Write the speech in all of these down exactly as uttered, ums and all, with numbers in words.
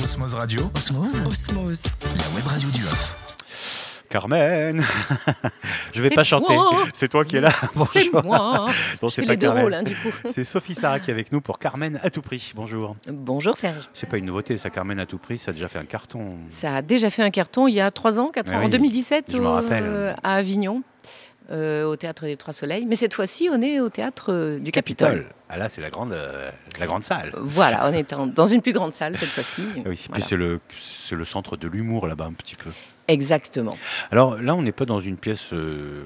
Osmose Radio. Osmose Osmose. La web radio du Off. Carmen, je vais C'est pas chanter, moi. c'est toi qui es là. C'est moi. Non, Je c'est fais pas les deux Carmen. rôles, hein, du coup. C'est Sophie Sarah qui est avec nous pour Carmen à tout prix. Bonjour. Bonjour Serge. C'est pas une nouveauté, ça, Carmen à tout prix, ça a déjà fait un carton. Ça a déjà fait un carton il y a trois ans, quatre Ah ans, oui, en deux mille dix-sept, je me au- rappelle. à Avignon, euh, au Théâtre des Trois Soleils. Mais cette fois-ci, on est au Théâtre euh, du Capitole. Ah là, c'est la grande, euh, la grande salle. Voilà, on est en- dans une plus grande salle cette fois-ci. Ah oui, puis Voilà. c'est le, c'est le centre de l'humour là-bas un petit peu. Exactement. Alors là, on n'est pas dans une pièce euh,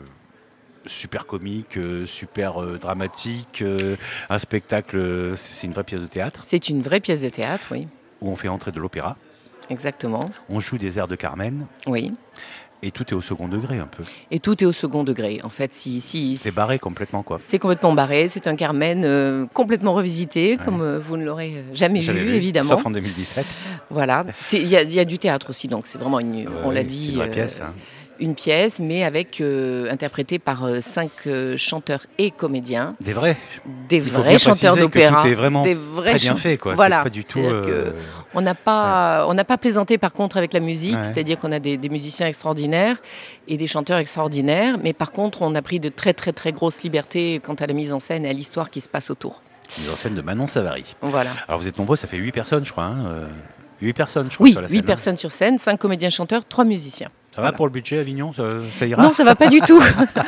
super comique, euh, super euh, dramatique, euh, un spectacle, euh, c'est c'est une vraie pièce de théâtre C'est une vraie pièce de théâtre, oui. où on fait entrer de l'opéra, Exactement. on joue des airs de Carmen Oui. et tout est au second degré un peu. Et tout est au second degré. En fait, si, si C'est barré complètement quoi. C'est complètement barré. C'est un Carmen euh, complètement revisité, comme euh, vous ne l'aurez euh, jamais vu, J'avais vu, évidemment. sauf en deux mille dix-sept. Voilà. C'est- Il y, a- il y a du théâtre aussi, donc c'est vraiment une. on Ouais, l'a c'est dit. une vraie euh, pièce. Hein. Une pièce, mais avec euh, interprétée par euh, cinq euh, chanteurs et comédiens, Des vrais. des Il faut vrais bien chanteurs préciser que d'opéra, tout est vraiment des vrais très bien chan- fait quoi. Voilà. C'est pas du tout. C'est-à-dire que euh, On n'a pas, on n'a pas plaisanté par contre avec la musique, Ouais. c'est-à-dire qu'on a des, des musiciens extraordinaires et des chanteurs extraordinaires, mais par contre on a pris de très très très grosses libertés quant à la mise en scène et à l'histoire qui se passe autour. Mise en scène de Manon Savary. Voilà. Alors vous êtes nombreux, ça fait huit personnes je crois. Hein, euh, huit personnes je crois Oui, sur la huit scène. personnes sur scène, cinq comédiens chanteurs, trois musiciens. Ça va Voilà. pour le budget Avignon, ça, ça ira. Non, ça va pas du tout.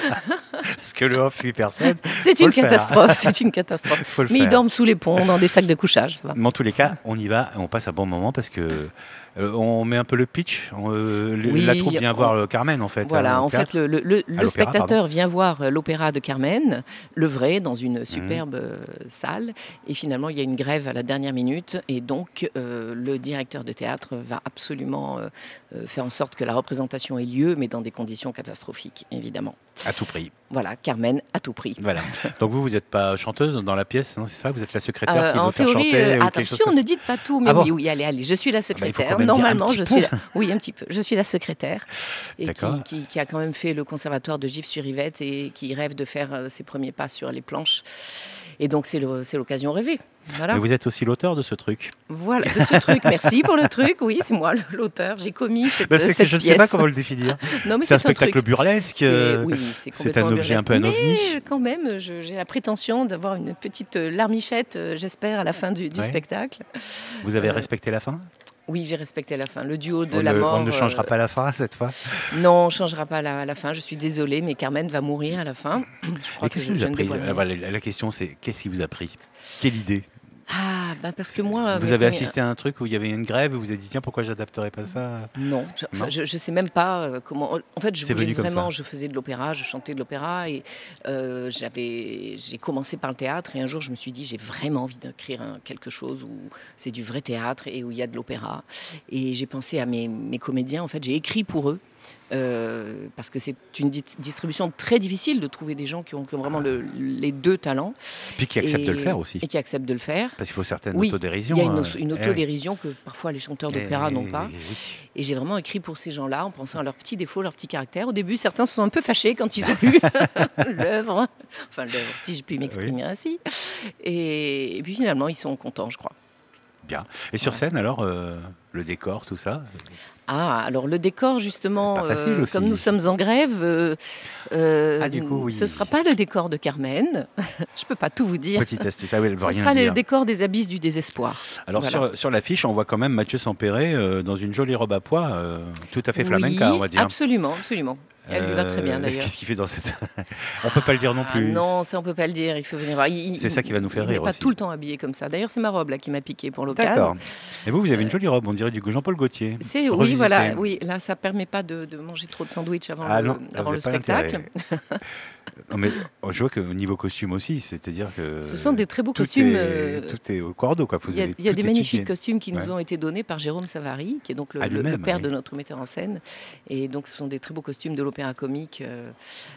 Parce que le off huit personnes, C'est Faut une le faire. catastrophe, c'est une catastrophe. faut le Mais ils faire. dorment sous les ponts, dans des sacs de couchage, ça va. Mais en tous les cas, on y va et on passe un bon moment parce que euh, on met un peu le pitch. on, euh, le- Oui, la troupe vient on- voir le Carmen en fait. Voilà, hein, au en fait, théâtre. le, le- le- le l'opéra, spectateur vient voir euh, l'opéra de Carmen, le vrai, dans une superbe euh, salle. Et finalement, il y a une grève à la dernière minute. Et donc, euh, le directeur de théâtre va absolument euh, euh, faire en sorte que la représentation ait lieu, mais dans des conditions catastrophiques, évidemment. À tout prix. Voilà, Carmen à tout prix. Voilà. Donc vous, vous n'êtes pas chanteuse dans la pièce, non, c'est ça? Vous êtes la secrétaire Euh, qui en veut faire théorie, chanter euh, ou quelque chose attention, comme ne ça. dites pas tout, mais Ah bon oui, oui, allez, allez, je suis la bah, il faut secrétaire. quand même dire un Normalement, petit je peu. suis la... oui, un petit peu. Je suis la secrétaire et qui, D'accord. qui- qui a quand même fait le conservatoire de Gif-sur-Yvette et qui rêve de faire euh, ses premiers pas sur les planches. Et donc c'est le- c'est l'occasion rêvée. Voilà. Mais vous êtes aussi l'auteur de ce truc. Voilà, de ce truc. Merci pour le truc. Oui, c'est moi l'auteur. J'ai commis cette, Bah, c'est que cette je ne pièce. sais pas comment le définir. Non, mais C'est un c'est spectacle truc. burlesque. C'est- euh, oui, c'est c'est complètement un objet un burlesque. peu un ovni. Mais quand même, je- j'ai la prétention d'avoir une petite euh, larmichette, euh, j'espère, à la fin du, du Ouais. spectacle. Vous avez Euh, respecté la fin? Oui, j'ai respecté la fin. Le duo de on, la ne, mort. on ne changera euh, pas la fin cette fois. Non, on ne changera pas la, la fin. Je suis désolée, mais Carmen va mourir à la fin. Je crois Et qu'est-ce que qui je vous a ne pris? dévoile rien. Ah, voilà, La la question c'est qu'est-ce qui vous a pris? Quelle idée? Ah, ben parce que moi. Vous mes- avez mes- assisté à un truc où il y avait une grève et vous vous êtes dit tiens pourquoi j'adapterais pas ça? Non, je, enfin, Non je, je sais même pas euh, comment. En fait, je C'est voulais venu comme vraiment. ça. Je faisais de l'opéra, je chantais de l'opéra et euh, j'avais. J'ai commencé par le théâtre et un jour je me suis dit j'ai vraiment envie d'écrire un- quelque chose où c'est du vrai théâtre et où il y a de l'opéra. Et j'ai pensé à mes, mes comédiens. En fait, j'ai écrit pour eux. euh, parce que c'est une di- distribution très difficile de trouver des gens qui ont, qui ont vraiment le- les deux talents Puis qui accepte et, de le faire aussi. et qui acceptent de le faire. Parce qu'il faut certaines Oui, autodérision. Il y a une, hein. une Eh oui. autodérision que parfois les chanteurs d'opéra Eh n'ont pas. oui. Et j'ai vraiment écrit pour ces gens-là en pensant à leurs petits défauts, leurs petits caractères. Au début, certains se sont un peu fâchés quand ils ont lu l'œuvre. Enfin, l'œuvre, si je puis m'exprimer ainsi. Et, et puis finalement, ils sont contents, je crois. Bien. Et sur scène alors, euh, le décor, tout ça? Ah, alors le décor, justement, C'est pas facile euh, aussi. comme nous sommes en grève, euh, euh, Ah, du coup, oui. ce ne sera pas le décor de Carmen. Je ne peux pas tout vous dire. Petite astuce, ah oui, elle veut Ce rien sera le dire. décor des abysses du désespoir. Alors Voilà. sur, sur l'affiche, on voit quand même Mathieu Sampéré euh, dans une jolie robe à pois, euh, tout à fait flamenca, Oui, on va dire. absolument, absolument. Elle lui va très bien Euh, d'ailleurs. Qu'est-ce qu'il fait dans cette... On peut pas le dire non Ah plus. non, ça on peut pas le dire. Il faut venir voir. Il- C'est ça qui va nous faire il n'est rire pas aussi. tout le temps habillé comme ça. D'ailleurs, c'est ma robe là qui m'a piqué pour D'accord. l'occasion. Et vous, vous avez une jolie robe, on dirait du Jean-Paul Gaultier. C'est oui, Revisité. voilà, oui. Là, ça permet pas de, de manger trop de sandwich avant Ah le, non, là, avant vous le avez pas spectacle. l'intérêt. Non, mais je vois qu'au niveau costume aussi, c'est-à-dire que... Ce sont des très beaux tout costumes. Est, euh, tout est au cordeau, quoi. Vous Il y a, avez il y a tout des magnifiques étudié. costumes qui nous Ouais. ont été donnés par Jérôme Savary, qui est donc le, Ah, le- le lui-même, père oui. de notre metteur en scène. Et donc, ce sont des très beaux costumes de l'opéra comique, euh,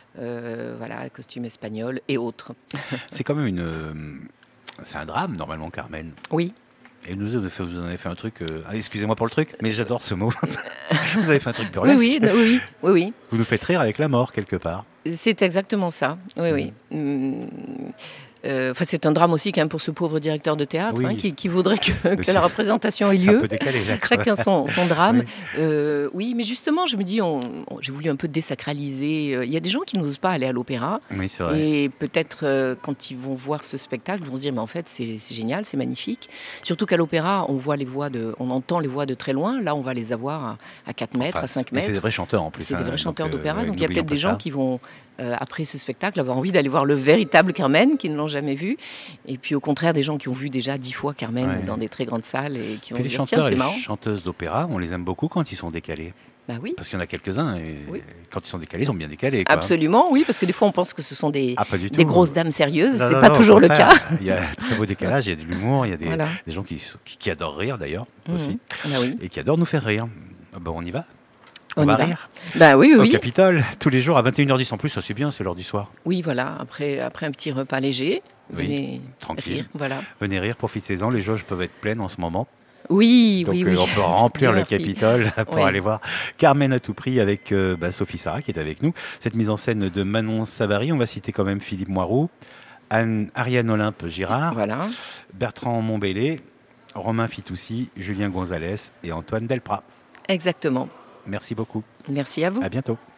euh, voilà, costumes espagnols et autres. C'est quand même une... euh, C'est un drame, normalement, Carmen. Oui. Et nous, vous en avez fait un truc... euh, ah, excusez-moi pour le truc, mais j'adore ce mot. Vous avez fait un truc Oui, burlesque. oui, oui, oui, oui, oui. Vous nous faites rire avec la mort, quelque part. C'est exactement ça. Oui, oui. Hum, Euh, Enfin, c'est un drame aussi quand même pour ce pauvre directeur de théâtre Oui. hein, qui, qui voudrait que, que C'est- la représentation ait C'est un lieu. peu décalé là. quoi. Chacun son, son drame. Oui. Euh, oui, mais justement, je me dis, on, on- j'ai voulu un peu désacraliser. Euh, Il y a des gens qui n'osent pas aller à l'opéra. Oui, c'est vrai. Et peut-être euh, quand ils vont voir ce spectacle, ils vont se dire mais en fait c'est c'est génial, c'est magnifique. Surtout qu'à l'opéra, on voit les voix de, on entend les voix de très loin. Là, on va les avoir à, à quatre mètres, Enfin, à cinq et mètres. c'est des vrais chanteurs en plus. C'est hein, des vrais donc, chanteurs euh, d'opéra. ouais, Donc il y a n'oublions peut-être pas des gens ça. qui vont euh, après ce spectacle avoir envie d'aller voir le véritable Carmen, qui ne l'ont jamais vu. Et puis au contraire des gens qui ont vu déjà dix fois Carmen Ouais. dans des très grandes salles et qui vont Puis se les dire tiens chanteurs et c'est les marrant. chanteuses d'opéra, on les aime beaucoup quand ils sont décalés. Bah oui. Parce qu'il y en a quelques-uns, et Oui. quand ils sont décalés, ils sont bien décalés. Quoi. Absolument, oui, parce que des fois on pense que ce sont des, Ah, pas du tout. des grosses dames sérieuses. Non, C'est non, pas non, au toujours le cas. contraire. Il y a un très beau décalage, il y a de l'humour, il y a des, Voilà. des gens qui, qui, qui adorent rire d'ailleurs aussi, Mhm. Bah oui. et qui adorent nous faire rire. Ah ben, on y va. On va y va. rire Bah oui, au oui. Capitole, tous les jours à vingt et une heures dix. En plus, ça c'est bien, c'est l'heure du soir. Oui, voilà. Après, après un petit repas léger, Oui, venez tranquille. rire. Voilà. Venez rire, profitez-en. Les jauges peuvent être pleines en ce moment. Oui, Donc oui, euh, oui. on peut remplir Dieu le merci. Capitole pour Oui. aller voir Carmen à tout prix avec euh, bah, Sophie Sarah qui est avec nous. Cette mise en scène de Manon Savary, on va citer quand même Philippe Moiroux, Anne, Ariane Olympe Girard, Voilà. Bertrand Montbellé, Romain Fitoussi, Julien Gonzalez et Antoine Delprat. Exactement. Merci beaucoup. Merci à vous. À bientôt.